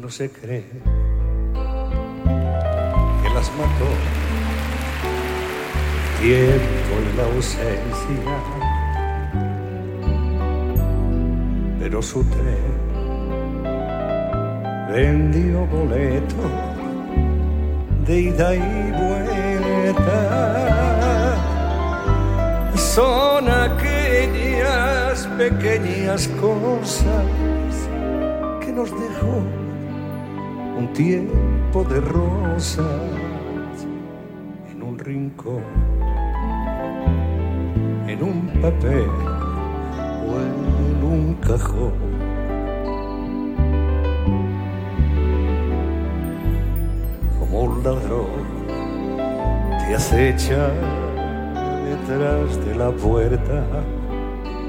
no se cree que las mató el tiempo y la ausencia, pero su tren vendió boleto de ida y vuelta. Son aquellas pequeñas cosas que nos dejó un tiempo de rosas en un rincón, en un papel o en un cajón. Como un ladrón te acecha detrás de la puerta